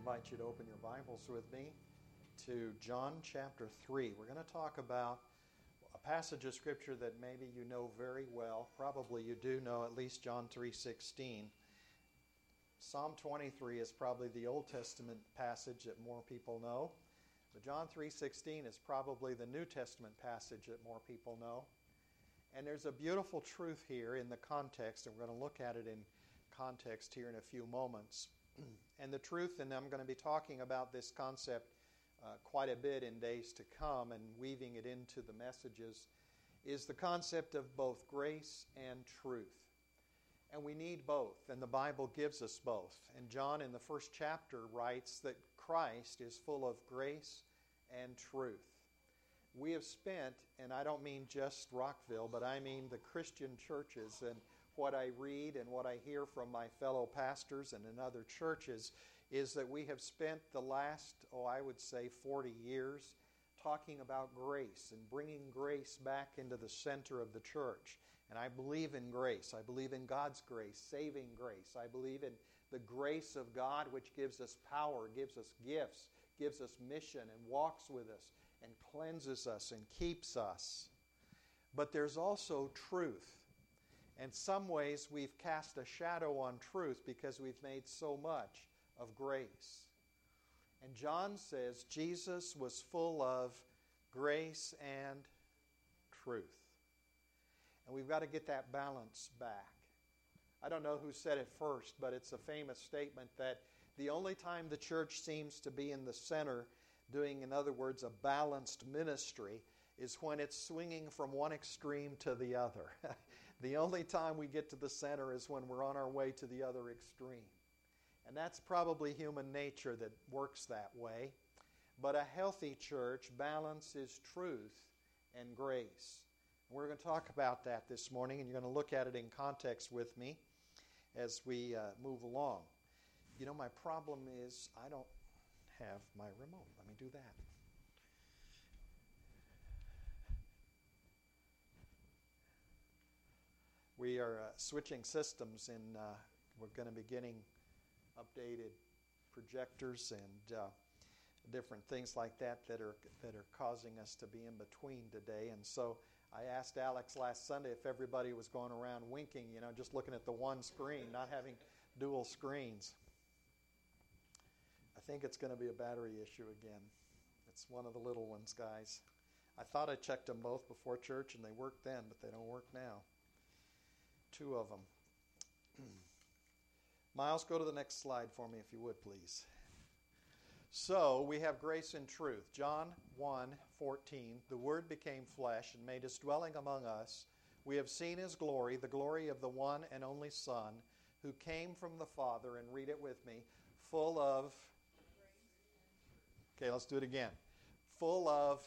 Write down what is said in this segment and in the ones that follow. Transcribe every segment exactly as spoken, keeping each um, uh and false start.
invite you to open your Bibles with me to John chapter three. We're going to talk about a passage of Scripture that maybe you know very well. Probably you do know at least John three sixteen. Psalm twenty-three is probably the Old Testament passage that more people know. But John three sixteen is probably the New Testament passage that more people know. And there's a beautiful truth here in the context, and we're going to look at it in context here in a few moments. And the truth, and I'm going to be talking about this concept uh, quite a bit in days to come and weaving it into the messages, is the concept of both grace and truth. And we need both, and the Bible gives us both. And John in the first chapter writes that Christ is full of grace and truth. We have spent, and I don't mean just Rockville, but I mean the Christian churches, and what I read and what I hear from my fellow pastors and in other churches is that we have spent the last, oh, I would say forty years talking about grace and bringing grace back into the center of the church. And I believe in grace. I believe in God's grace, saving grace. I believe in the grace of God, which gives us power, gives us gifts, gives us mission, and walks with us, and cleanses us and keeps us. But there's also truth. In some ways, we've cast a shadow on truth because we've made so much of grace. And John says Jesus was full of grace and truth. And we've got to get that balance back. I don't know who said it first, but it's a famous statement that the only time the church seems to be in the center, doing, in other words, a balanced ministry, is when it's swinging from one extreme to the other. The only time we get to the center is when we're on our way to the other extreme. And that's probably human nature that works that way. But a healthy church balances truth and grace. And we're going to talk about that this morning, and you're going to look at it in context with me as we uh, move along. You know, my problem is I don't have my remote. Let me do that. We are uh, switching systems, and uh, we're going to be getting updated projectors and uh, different things like that that are that are causing us to be in between today. And so I asked Alex last Sunday if everybody was going around winking, you know, just looking at the one screen, not having dual screens. I think it's going to be a battery issue again. It's one of the little ones, guys. I thought I checked them both before church, and they worked then, but they don't work now. Two of them. Miles, go to the next slide for me if you would, please. So, we have grace and truth. John one fourteen, the Word became flesh and made His dwelling among us. We have seen His glory, the glory of the one and only Son, who came from the Father, and read it with me, full of... Okay, let's do it again. Full of...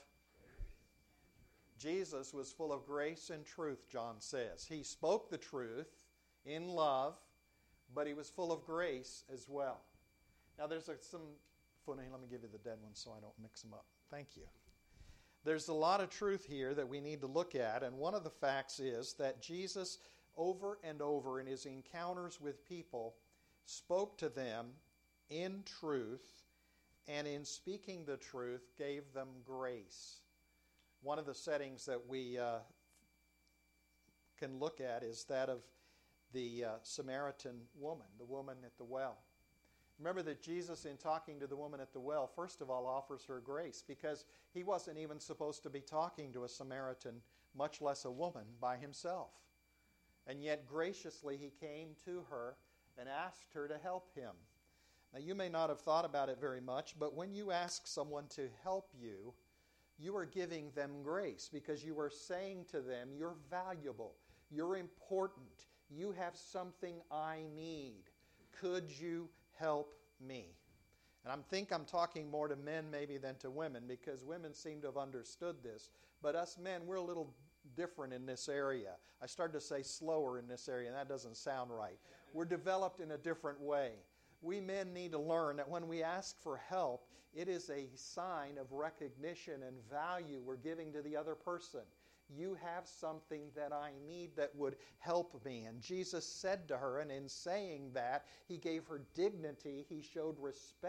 Jesus was full of grace and truth, John says. He spoke the truth in love, but He was full of grace as well. Now there's a, some... Let me give you the dead ones so I don't mix them up. Thank you. There's a lot of truth here that we need to look at, and one of the facts is that Jesus, over and over in His encounters with people, spoke to them in truth, and in speaking the truth, gave them grace. One of the settings that we uh, can look at is that of the uh, Samaritan woman, the woman at the well. Remember that Jesus, in talking to the woman at the well, first of all offers her grace, because He wasn't even supposed to be talking to a Samaritan, much less a woman, by Himself. And yet graciously He came to her and asked her to help Him. Now you may not have thought about it very much, but when you ask someone to help you, you are giving them grace, because you are saying to them, you're valuable, you're important, you have something I need. Could you help me? And I think I'm talking more to men maybe than to women, because women seem to have understood this. But us men, we're a little different in this area. I started to say slower in this area, and that doesn't sound right. We're developed in a different way. We men need to learn that when we ask for help, it is a sign of recognition and value we're giving to the other person. You have something that I need that would help me. And Jesus said to her, and in saying that, He gave her dignity. He showed respect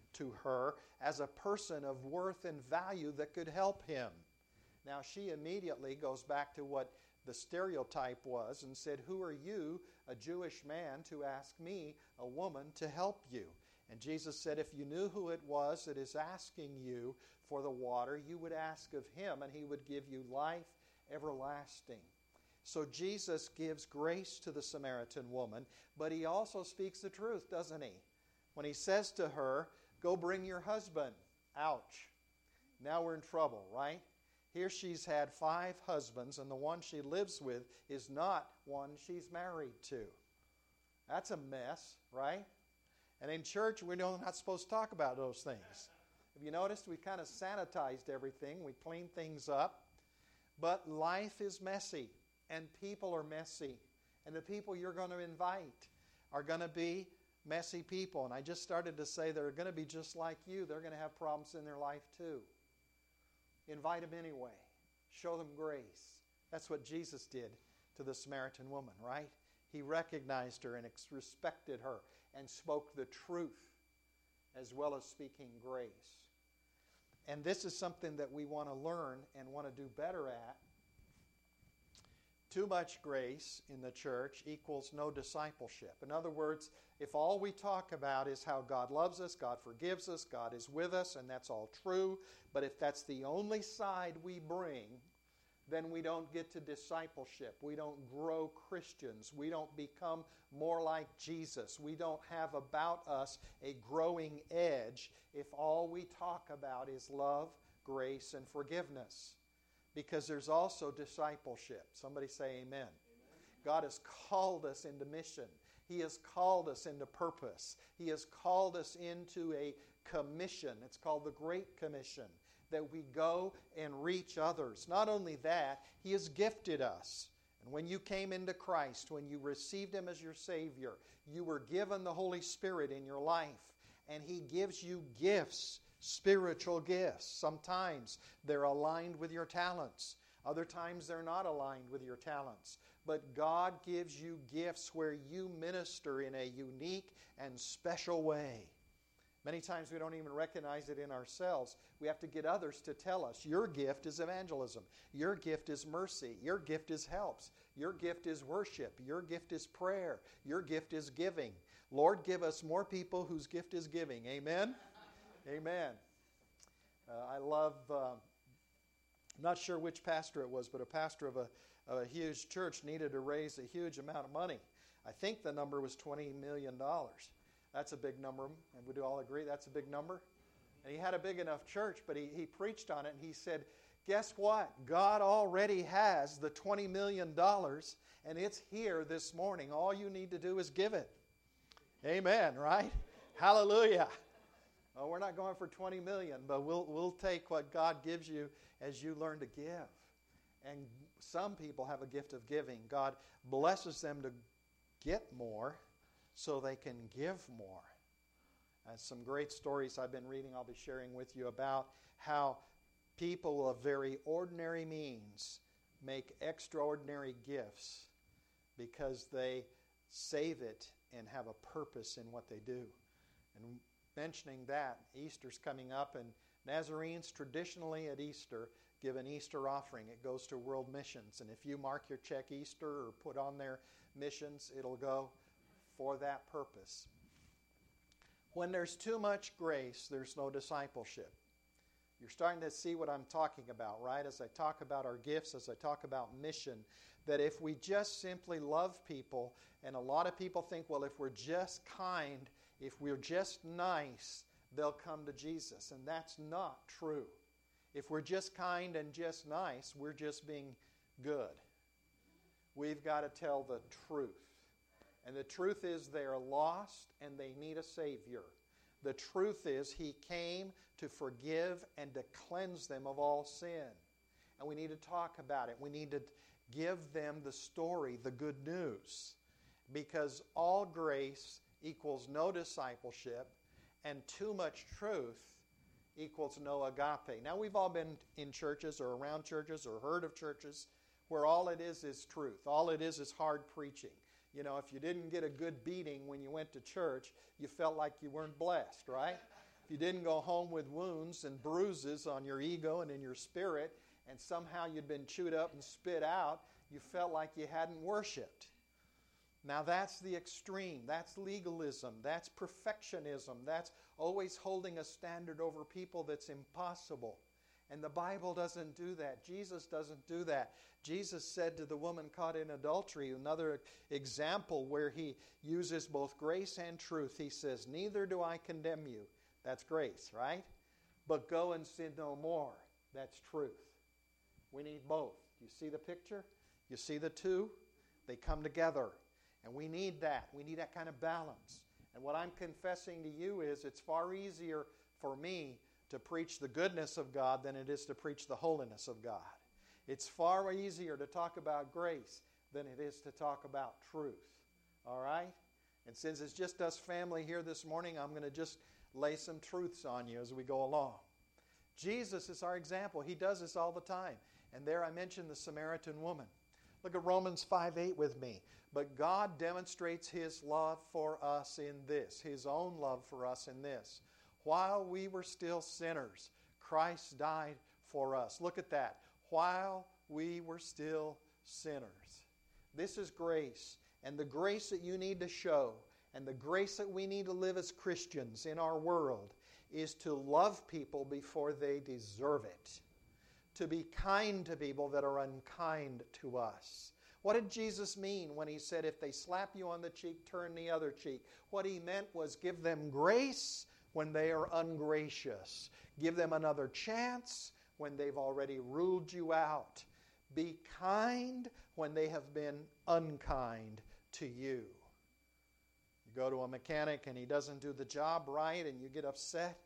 to her as a person of worth and value that could help him. Now she immediately goes back to what the stereotype was and said, "Who are you, a Jewish man, to ask me, a woman, to help you?" And Jesus said, "If you knew who it was that is asking you for the water, you would ask of him, and he would give you life everlasting." So Jesus gives grace to the Samaritan woman, but he also speaks the truth, doesn't he? When he says to her, "Go bring your husband." Ouch. Now we're in trouble, right? Here she's had five husbands, and the one she lives with is not one she's married to. That's a mess, right? And in church, we're not supposed to talk about those things. Have you noticed we kind of sanitized everything? We cleaned things up. But life is messy, and people are messy. And the people you're going to invite are going to be messy people. And I just started to say they're going to be just like you. They're going to have problems in their life too. Invite them anyway. Show them grace. That's what Jesus did to the Samaritan woman, right? He recognized her and respected her and spoke the truth as well as speaking grace. And this is something that we want to learn and want to do better at. Too much grace in the church equals no discipleship. In other words, if all we talk about is how God loves us, God forgives us, God is with us, and that's all true, but if that's the only side we bring, then we don't get to discipleship. We don't grow Christians. We don't become more like Jesus. We don't have about us a growing edge if all we talk about is love, grace, and forgiveness. Because there's also discipleship. Somebody say amen. Amen. God has called us into mission. He has called us into purpose. He has called us into a commission. It's called the Great Commission, that we go and reach others. Not only that, He has gifted us. And when you came into Christ, when you received Him as your Savior, you were given the Holy Spirit in your life. And He gives you gifts, spiritual gifts. Sometimes they're aligned with your talents. Other times they're not aligned with your talents. But God gives you gifts where you minister in a unique and special way. Many times we don't even recognize it in ourselves. We have to get others to tell us, your gift is evangelism. Your gift is mercy. Your gift is helps. Your gift is worship. Your gift is prayer. Your gift is giving. Lord, give us more people whose gift is giving. Amen? Amen. Uh, I love, uh, I'm not sure which pastor it was, but a pastor of a, of a huge church needed to raise a huge amount of money. I think the number was twenty million dollars. That's a big number, and we do all agree that's a big number. And he had a big enough church, but he, he preached on it, and he said, guess what? God already has the twenty million dollars, and it's here this morning. All you need to do is give it. Amen, right? Hallelujah. Well, we're not going for twenty million dollars, but we'll, we'll take what God gives you as you learn to give. And some people have a gift of giving. God blesses them to get more so they can give more. And some great stories I've been reading, I'll be sharing with you about how people of very ordinary means make extraordinary gifts because they save it and have a purpose in what they do. And mentioning that, Easter's coming up, and Nazarenes traditionally at Easter give an Easter offering. It goes to world missions. And if you mark your check Easter or put on their missions, it'll go for that purpose. When there's too much grace, there's no discipleship. You're starting to see what I'm talking about, right? As I talk about our gifts, as I talk about mission, that if we just simply love people, and a lot of people think, well, if we're just kind, if we're just nice, they'll come to Jesus. And that's not true. If we're just kind and just nice, we're just being good. We've got to tell the truth. And the truth is they are lost and they need a Savior. The truth is He came to forgive and to cleanse them of all sin. And we need to talk about it. We need to give them the story, the good news. Because all grace equals no discipleship, and too much truth equals no agape. Now, we've all been in churches or around churches or heard of churches where all it is is truth. All it is is hard preaching. You know, if you didn't get a good beating when you went to church, you felt like you weren't blessed, right? if you didn't go home with wounds and bruises on your ego and in your spirit, and somehow you'd been chewed up and spit out, you felt like you hadn't worshiped. Now that's the extreme. That's legalism. That's perfectionism. That's always holding a standard over people that's impossible. And the Bible doesn't do that. Jesus doesn't do that. Jesus said to the woman caught in adultery, another example where he uses both grace and truth. He says, neither do I condemn you. That's grace, right? But go and sin no more. That's truth. We need both. You see the picture? You see the two? They come together. And we need that. We need that kind of balance. And what I'm confessing to you is it's far easier for me to preach the goodness of God than it is to preach the holiness of God. It's far easier to talk about grace than it is to talk about truth. All right? And since it's just us family here this morning, I'm going to just lay some truths on you as we go along. Jesus is our example. He does this all the time. And there I mentioned the Samaritan woman. Look at Romans five eight with me. But God demonstrates His love for us in this, His own love for us in this. While we were still sinners, Christ died for us. Look at that. While we were still sinners. This is grace. And the grace that you need to show, and the grace that we need to live as Christians in our world, is to love people before they deserve it. To be kind to people that are unkind to us. What did Jesus mean when He said, if they slap you on the cheek, turn the other cheek? What He meant was give them grace when they are ungracious. Give them another chance when they've already ruled you out. Be kind when they have been unkind to you. You go to a mechanic and he doesn't do the job right and you get upset.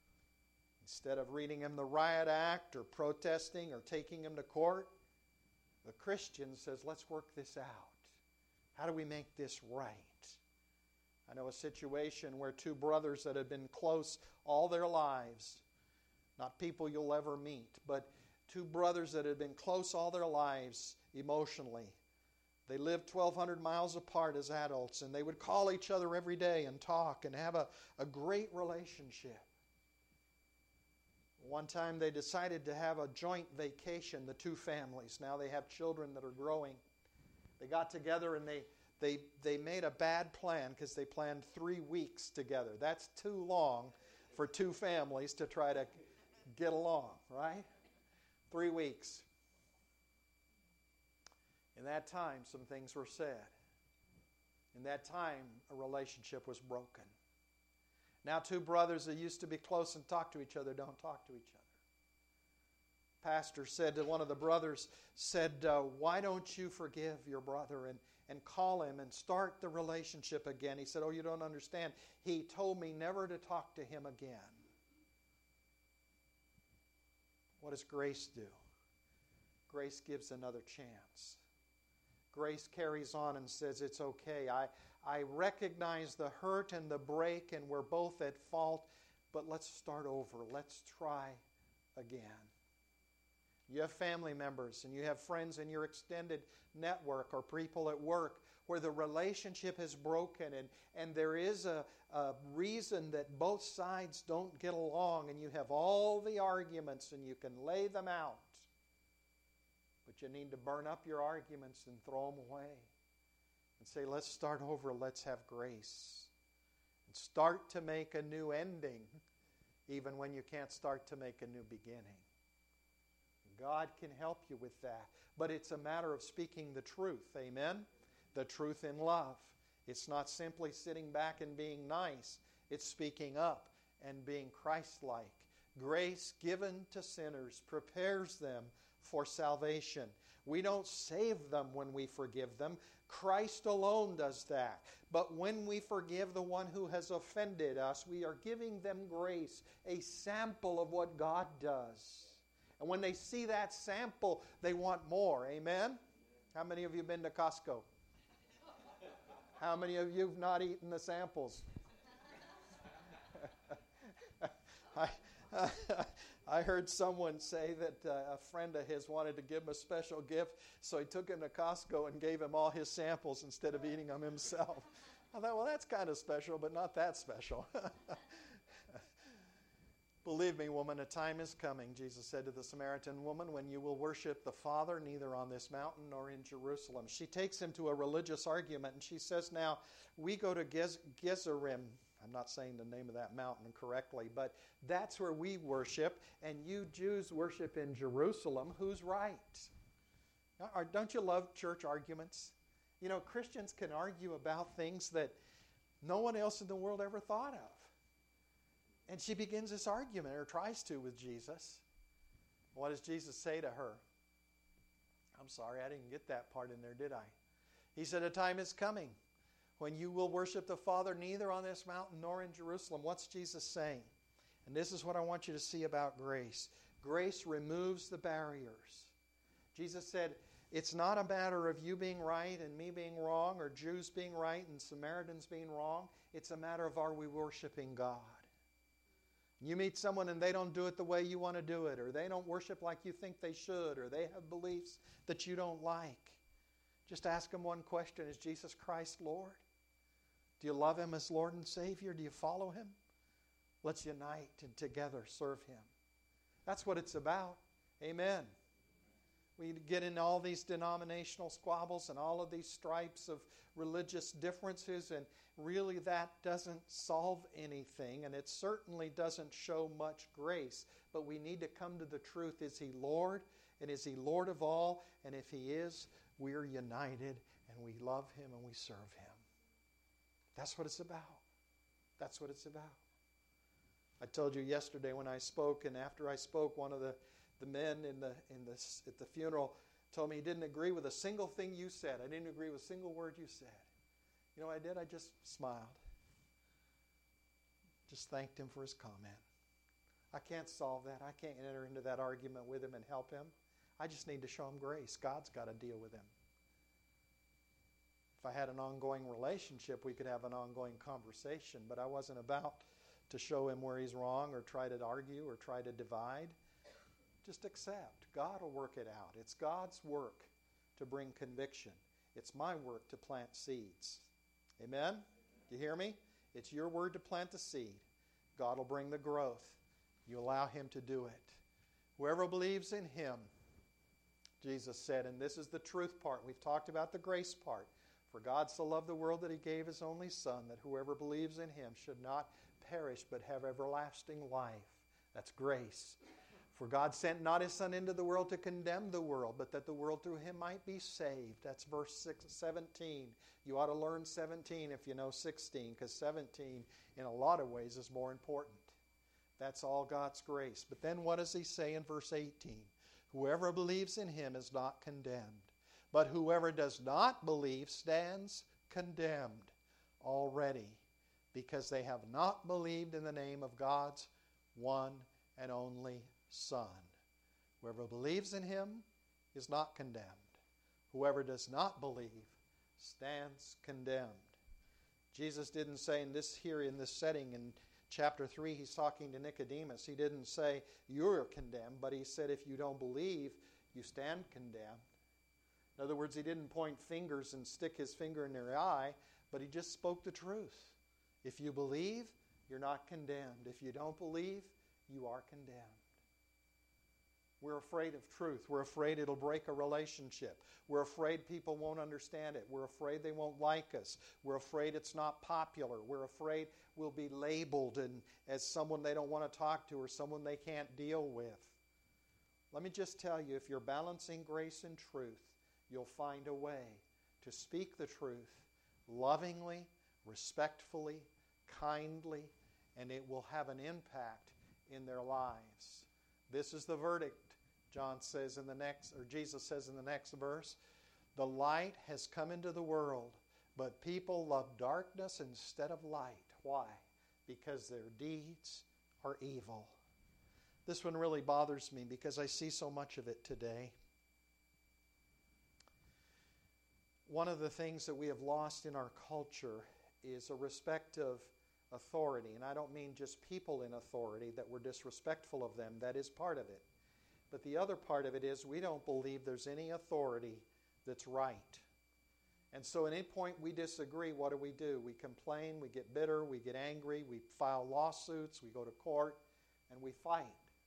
Instead of reading him the riot act or protesting or taking him to court, the Christian says, let's work this out. How do we make this right? I know a situation where two brothers that had been close all their lives, not people you'll ever meet, but two brothers that had been close all their lives emotionally. They lived twelve hundred miles apart as adults, and they would call each other every day and talk and have a, a great relationship. One time they decided to have a joint vacation, the two families. Now they have children that are growing. They got together and they They, they made a bad plan because they planned three weeks together. That's too long for two families to try to get along, right? Three weeks. In that time, some things were said. In that time, a relationship was broken. Now two brothers that used to be close and talk to each other don't talk to each other. Pastor said to one of the brothers, said, uh, why don't you forgive your brother and, and call him and start the relationship again? He said, oh, you don't understand. He told me never to talk to him again. What does grace do? Grace gives another chance. Grace carries on and says, it's okay. I, I recognize the hurt and the break, and we're both at fault, but let's start over. Let's try again. You have family members and you have friends in your extended network or people at work where the relationship is broken and, and there is a, a reason that both sides don't get along, and you have all the arguments and you can lay them out. But you need to burn up your arguments and throw them away and say, let's start over, let's have grace. And start to make a new ending even when you can't start to make a new beginning. God can help you with that. But it's a matter of speaking the truth. Amen? The truth in love. It's not simply sitting back and being nice. It's speaking up and being Christ-like. Grace given to sinners prepares them for salvation. We don't save them when we forgive them. Christ alone does that. But when we forgive the one who has offended us, we are giving them grace, a sample of what God does. And when they see that sample, they want more. Amen? How many of you have been to Costco? How many of you have not eaten the samples? I, uh, I heard someone say that uh, a friend of his wanted to give him a special gift, so he took him to Costco and gave him all his samples instead of eating them himself. I thought, well, that's kind of special, but not that special. Believe me, woman, a time is coming, Jesus said to the Samaritan woman, when you will worship the Father neither on this mountain nor in Jerusalem. She takes him to a religious argument, and she says, now, we go to Gez- Gezerim. I'm not saying the name of that mountain correctly, but that's where we worship, and you Jews worship in Jerusalem. Who's right? Don't you love church arguments? You know, Christians can argue about things that no one else in the world ever thought of. And she begins this argument, or tries to, with Jesus. What does Jesus say to her? I'm sorry, I didn't get that part in there, did I? He said, a time is coming when you will worship the Father neither on this mountain nor in Jerusalem. What's Jesus saying? And this is what I want you to see about grace. Grace removes the barriers. Jesus said, it's not a matter of you being right and me being wrong, or Jews being right and Samaritans being wrong. It's a matter of, are we worshiping God? You meet someone and they don't do it the way you want to do it, or they don't worship like you think they should, or they have beliefs that you don't like. Just ask them one question. Is Jesus Christ Lord? Do you love Him as Lord and Savior? Do you follow Him? Let's unite and together serve Him. That's what it's about. Amen. We get into all these denominational squabbles and all of these stripes of religious differences, and really that doesn't solve anything, and it certainly doesn't show much grace. But we need to come to the truth. Is He Lord? And is He Lord of all? And if He is, we're united, and we love Him and we serve Him. That's what it's about. That's what it's about. I told you yesterday when I spoke, and after I spoke, one of the The men in the in the at the funeral told me he didn't agree with a single thing you said. I didn't agree with a single word you said. You know what I did? I just smiled. Just thanked him for his comment. I can't solve that. I can't enter into that argument with him and help him. I just need to show him grace. God's got to deal with him. If I had an ongoing relationship, we could have an ongoing conversation, but I wasn't about to show him where he's wrong or try to argue or try to divide. Just accept. God will work it out. It's God's work to bring conviction. It's my work to plant seeds. Amen? Do you hear me? It's your word to plant the seed. God will bring the growth. You allow Him to do it. Whoever believes in Him, Jesus said, and this is the truth part. We've talked about the grace part. For God so loved the world that He gave His only Son, that whoever believes in Him should not perish but have everlasting life. That's grace. For God sent not His Son into the world to condemn the world, but that the world through Him might be saved. That's verse six, seventeen. You ought to learn seventeen if you know sixteen, because seventeen in a lot of ways is more important. That's all God's grace. But then what does He say in verse eighteen? Whoever believes in Him is not condemned, but whoever does not believe stands condemned already, because they have not believed in the name of God's one and only Son. Whoever believes in Him is not condemned. Whoever does not believe stands condemned. Jesus didn't say in this here in this setting in chapter three, He's talking to Nicodemus. He didn't say you're condemned, but He said if you don't believe, you stand condemned. In other words, He didn't point fingers and stick His finger in their eye, but He just spoke the truth. If you believe, you're not condemned. If you don't believe, you are condemned. We're afraid of truth. We're afraid it'll break a relationship. We're afraid people won't understand it. We're afraid they won't like us. We're afraid it's not popular. We're afraid we'll be labeled and as someone they don't want to talk to or someone they can't deal with. Let me just tell you, if you're balancing grace and truth, you'll find a way to speak the truth lovingly, respectfully, kindly, and it will have an impact in their lives. This is the verdict. John says in the next, or Jesus says in the next verse, the light has come into the world, but people love darkness instead of light. Why? Because their deeds are evil. This one really bothers me because I see so much of it today. One of the things that we have lost in our culture is a respect of authority. And I don't mean just people in authority, that we're disrespectful of them. That is part of it. But the other part of it is we don't believe there's any authority that's right. And so at any point we disagree, what do we do? We complain, we get bitter, we get angry, we file lawsuits, we go to court, and we fight.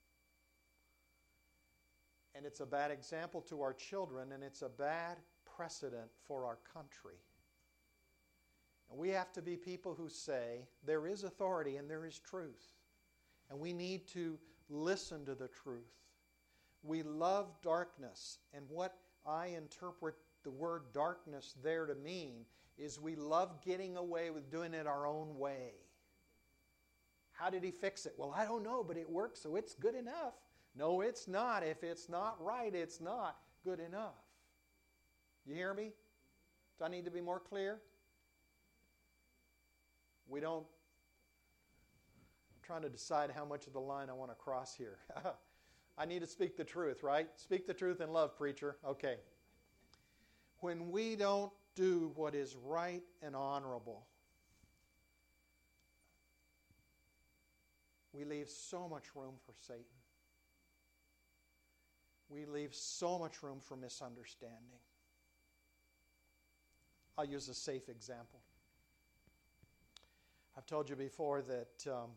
And it's a bad example to our children, and it's a bad precedent for our country. And we have to be people who say there is authority and there is truth. And we need to listen to the truth. We love darkness, and what I interpret the word darkness there to mean is we love getting away with doing it our own way. How did he fix it? Well, I don't know, but it works, so it's good enough. No, it's not. If it's not right, it's not good enough. You hear me? Do I need to be more clear? We don't... I'm trying to decide how much of the line I want to cross here. I need to speak the truth, right? Speak the truth in love, preacher. Okay. When we don't do what is right and honorable, we leave so much room for Satan. We leave so much room for misunderstanding. I'll use a safe example. I've told you before that um,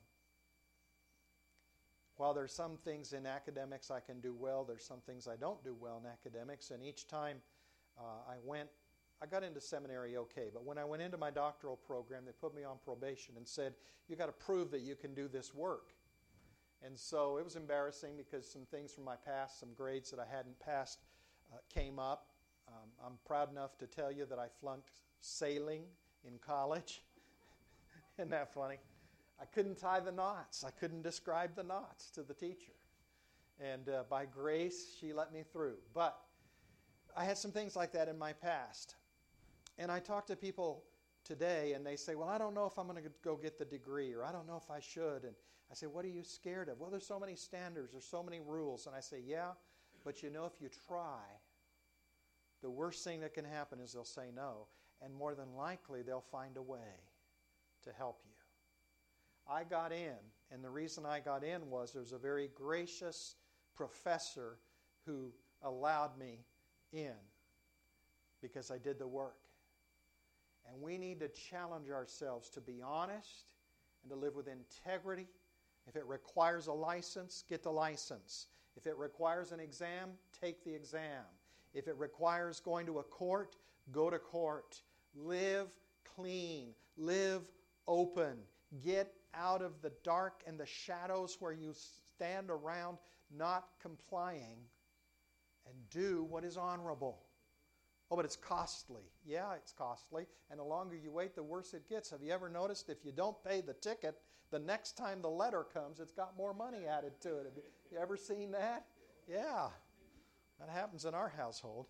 while there's some things in academics I can do well, there's some things I don't do well in academics, and each time uh, I went, I got into seminary okay, but when I went into my doctoral program, they put me on probation and said, you got to prove that you can do this work. And so it was embarrassing because some things from my past, some grades that I hadn't passed uh, came up. Um, I'm proud enough to tell you that I flunked sailing in college. Isn't that funny? I couldn't tie the knots. I couldn't describe the knots to the teacher. And uh, by grace, she let me through. But I had some things like that in my past. And I talk to people today, and they say, well, I don't know if I'm going to go get the degree, or I don't know if I should. And I say, what are you scared of? Well, there's so many standards, there's so many rules. And I say, yeah, but you know, if you try, the worst thing that can happen is they'll say no. And more than likely, they'll find a way to help you. I got in, and the reason I got in was there was a very gracious professor who allowed me in because I did the work. And we need to challenge ourselves to be honest and to live with integrity. If it requires a license, get the license. If it requires an exam, take the exam. If it requires going to a court, go to court. Live clean. Live open. Get out of the dark and the shadows where you stand around not complying, and do what is honorable. Oh, but it's costly. Yeah, it's costly. And the longer you wait, the worse it gets. Have you ever noticed if you don't pay the ticket, the next time the letter comes, it's got more money added to it? Have you ever seen that? Yeah, that happens in our household.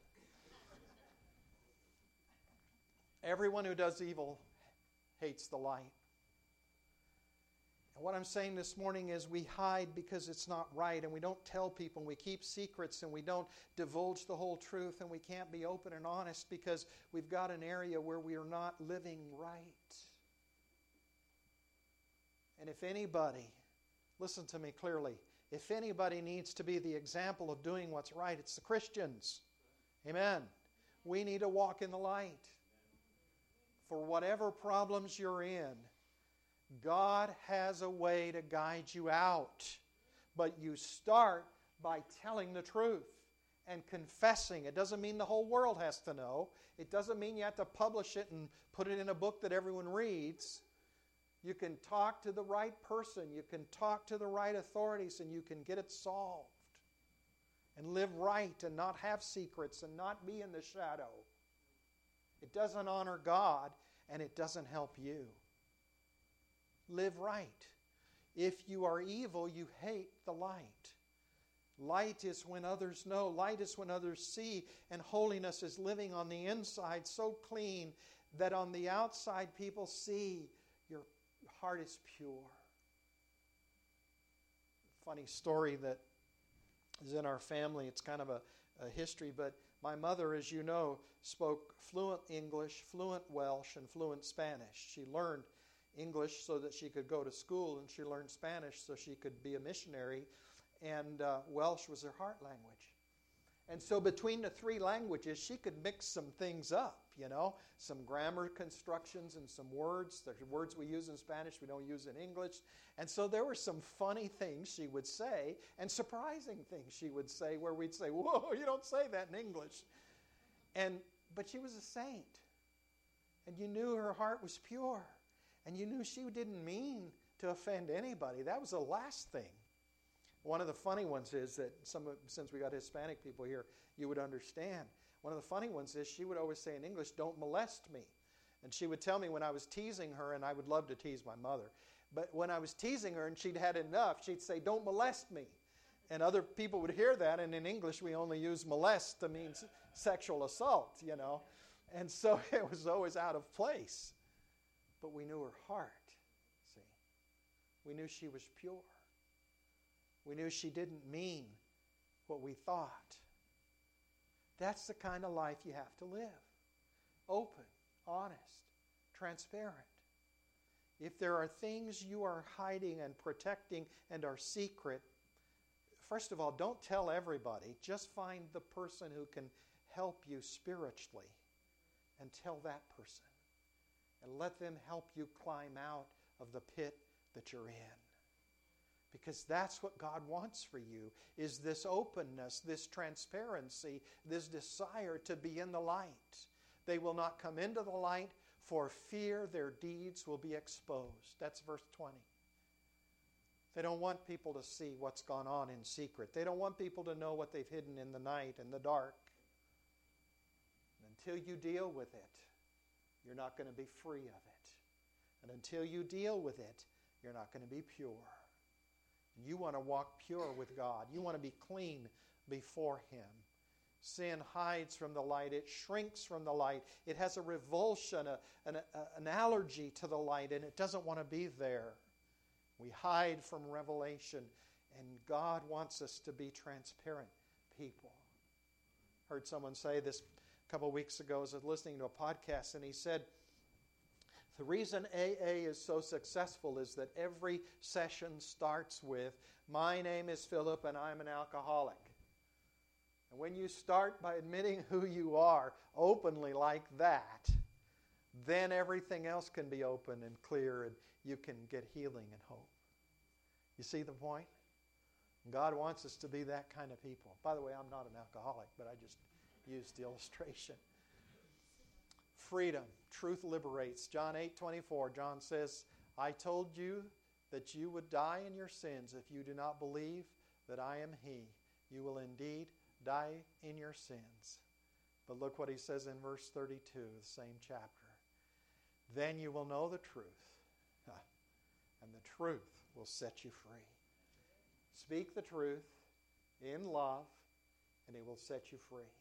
Everyone who does evil hates the light. And what I'm saying this morning is we hide because it's not right, and we don't tell people, and we keep secrets, and we don't divulge the whole truth, and we can't be open and honest because we've got an area where we are not living right. And if anybody, listen to me clearly, if anybody needs to be the example of doing what's right, it's the Christians. Amen. We need to walk in the light. For whatever problems you're in, God has a way to guide you out. But you start by telling the truth and confessing. It doesn't mean the whole world has to know. It doesn't mean you have to publish it and put it in a book that everyone reads. You can talk to the right person. You can talk to the right authorities, and you can get it solved. And live right and not have secrets and not be in the shadow. It doesn't honor God, and it doesn't help you. Live right. If you are evil, you hate the light. Light is when others know. Light is when others see. And holiness is living on the inside so clean that on the outside people see your heart is pure. Funny story that is in our family. It's kind of a, a history, but my mother, as you know, spoke fluent English, fluent Welsh, and fluent Spanish. She learned English so that she could go to school, and she learned Spanish so she could be a missionary, and uh, Welsh was her heart language. And so between the three languages, she could mix some things up, you know, some grammar constructions and some words. There's words we use in Spanish we don't use in English. And so there were some funny things she would say and surprising things she would say where we'd say, whoa, you don't say that in English. And but she was a saint. And you knew her heart was pure. And you knew she didn't mean to offend anybody. That was the last thing. One of the funny ones is that, some of, since we got Hispanic people here, you would understand. One of the funny ones is she would always say in English, don't molest me. And she would tell me when I was teasing her, and I would love to tease my mother, but when I was teasing her and she'd had enough, she'd say, don't molest me. And other people would hear that, and in English we only use molest to mean sexual assault, you know. And so it was always out of place. But we knew her heart, see. We knew she was pure. We knew she didn't mean what we thought. That's the kind of life you have to live. Open, honest, transparent. If there are things you are hiding and protecting and are secret, first of all, don't tell everybody. Just find the person who can help you spiritually and tell that person. And let them help you climb out of the pit that you're in. Because that's what God wants for you, is this openness, this transparency, this desire to be in the light. They will not come into the light for fear their deeds will be exposed. That's verse twenty. They don't want people to see what's gone on in secret. They don't want people to know what they've hidden in the night and the dark. And until you deal with it, you're not going to be free of it. And until you deal with it, you're not going to be pure. You want to walk pure with God. You want to be clean before Him. Sin hides from the light. It shrinks from the light. It has a revulsion, a, an, a, an allergy to the light, and it doesn't want to be there. We hide from revelation, and God wants us to be transparent people. Heard someone say this a couple of weeks ago as I was listening to a podcast, and he said, the reason A A is so successful is that every session starts with, my name is Philip and I'm an alcoholic. And when you start by admitting who you are openly like that, then everything else can be open and clear and you can get healing and hope. You see the point? God wants us to be that kind of people. By the way, I'm not an alcoholic, but I just used the illustration. Freedom. Truth liberates. John eight twenty-four, John says, I told you that you would die in your sins if you do not believe that I am He. You will indeed die in your sins. But look what he says in verse thirty-two, the same chapter. Then you will know the truth, and the truth will set you free. Speak the truth in love, and it will set you free.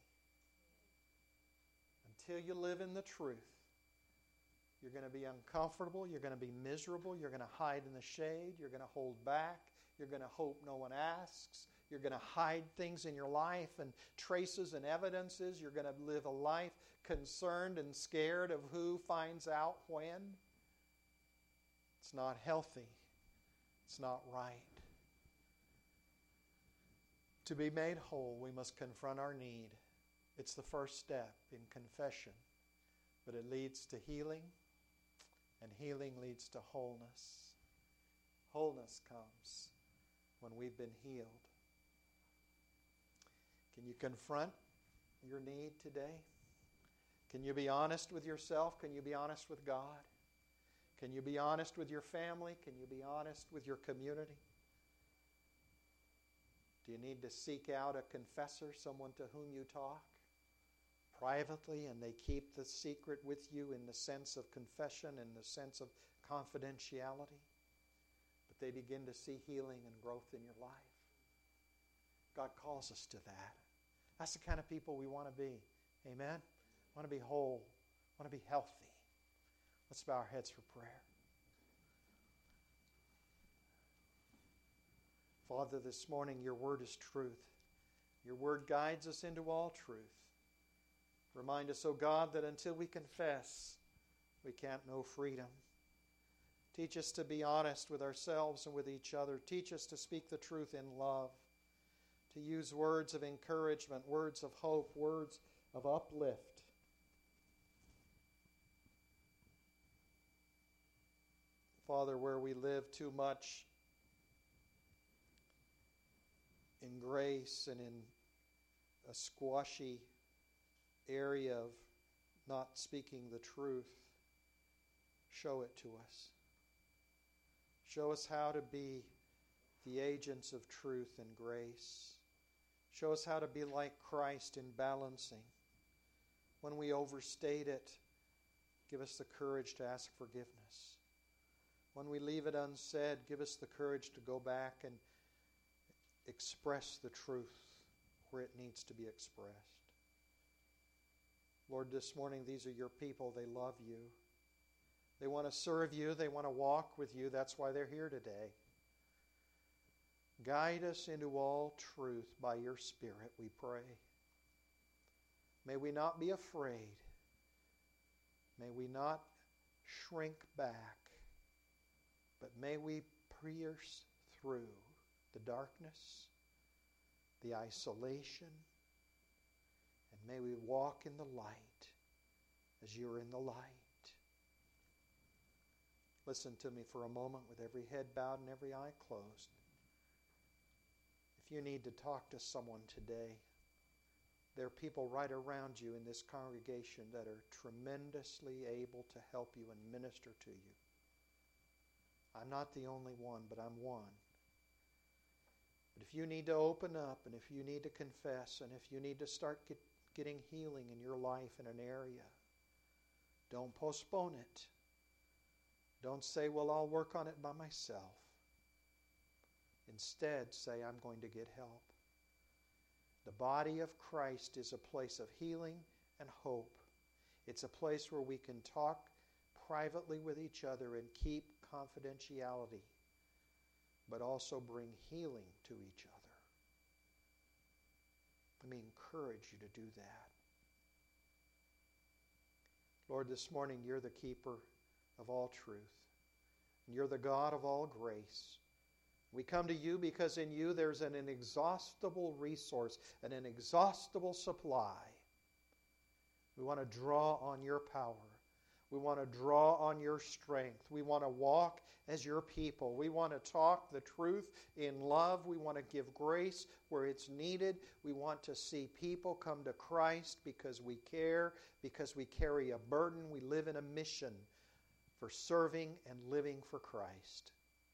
Until you live in the truth, you're going to be uncomfortable, you're going to be miserable, you're going to hide in the shade, you're going to hold back, you're going to hope no one asks, you're going to hide things in your life and traces and evidences, you're going to live a life concerned and scared of who finds out when. It's not healthy. It's not right. To be made whole, we must confront our need. It's the first step in confession, but it leads to healing, and healing leads to wholeness. Wholeness comes when we've been healed. Can you confront your need today? Can you be honest with yourself? Can you be honest with God? Can you be honest with your family? Can you be honest with your community? Do you need to seek out a confessor, someone to whom you talk privately, and they keep the secret with you in the sense of confession and the sense of confidentiality, but they begin to see healing and growth in your life? God calls us to that. That's the kind of people we want to be. Amen? Want to be whole. Want to be healthy. Let's bow our heads for prayer. Father, this morning your word is truth. Your word guides us into all truth. Remind us, O God, that until we confess, we can't know freedom. Teach us to be honest with ourselves and with each other. Teach us to speak the truth in love, to use words of encouragement, words of hope, words of uplift. Father, where we live too much in grace and in a squashy area of not speaking the truth, show it to us. Show us how to be the agents of truth and grace. Show us how to be like Christ in balancing. When we overstate it, give us the courage to ask forgiveness. When we leave it unsaid, give us the courage to go back and express the truth where it needs to be expressed. Lord, this morning, these are your people. They love you. They want to serve you. They want to walk with you. That's why they're here today. Guide us into all truth by your Spirit, we pray. May we not be afraid. May we not shrink back. But may we pierce through the darkness, the isolation, and may we walk in the light as you're in the light. Listen to me for a moment with every head bowed and every eye closed. If you need to talk to someone today, there are people right around you in this congregation that are tremendously able to help you and minister to you. I'm not the only one, but I'm one. But if you need to open up, and if you need to confess, and if you need to start get, getting healing in your life in an area, don't postpone it. Don't say, well, I'll work on it by myself. Instead, say, I'm going to get help. The body of Christ is a place of healing and hope. It's a place where we can talk privately with each other and keep confidentiality, but also bring healing to each other. Let me encourage you to do that. Lord, this morning you're the keeper of all truth, and you're the God of all grace. We come to you because in you there's an inexhaustible resource and an inexhaustible supply. We want to draw on your power. We want to draw on your strength. We want to walk as your people. We want to talk the truth in love. We want to give grace where it's needed. We want to see people come to Christ because we care, because we carry a burden. We live in a mission for serving and living for Christ.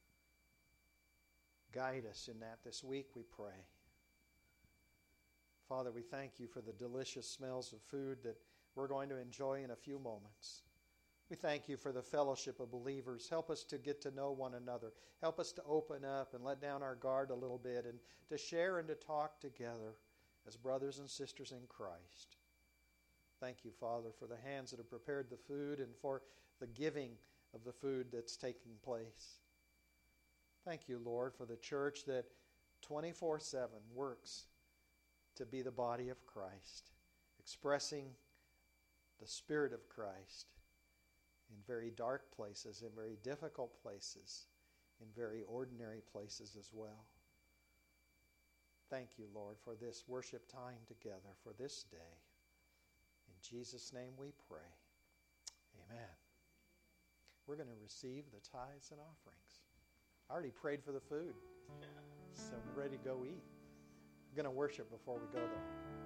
Guide us in that this week, we pray. Father, we thank you for the delicious smells of food that we're going to enjoy in a few moments. We thank you for the fellowship of believers. Help us to get to know one another. Help us to open up and let down our guard a little bit and to share and to talk together as brothers and sisters in Christ. Thank you, Father, for the hands that have prepared the food and for the giving of the food that's taking place. Thank you, Lord, for the church that twenty-four seven works to be the body of Christ, expressing the Spirit of Christ in very dark places, in very difficult places, in very ordinary places as well. Thank you, Lord, for this worship time together, for this day. In Jesus' name we pray. Amen. We're going to receive the tithes and offerings. I already prayed for the food, so we're ready to go eat. We're going to worship before we go there.